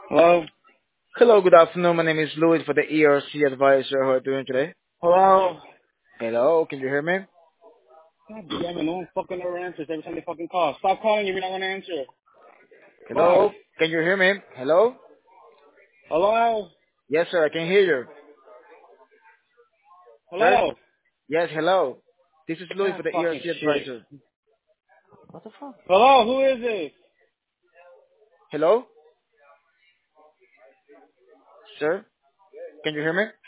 Hello? Hello, good afternoon. My name is Louis for the ERC advisor. How are you doing today? Hello? Hello, can you hear me? God damn it, no one fucking ever answers every time they fucking call. Stop calling if you're not gonna answer. Fuck. Hello, can you hear me? Hello? Hello? Yes, sir, I can hear you. Sir? Hello? Yes, hello. This is Louis Ah, for the fucking ERC shit. advisor. What the fuck? Hello, who is this? Hello? Sir? Can you hear me?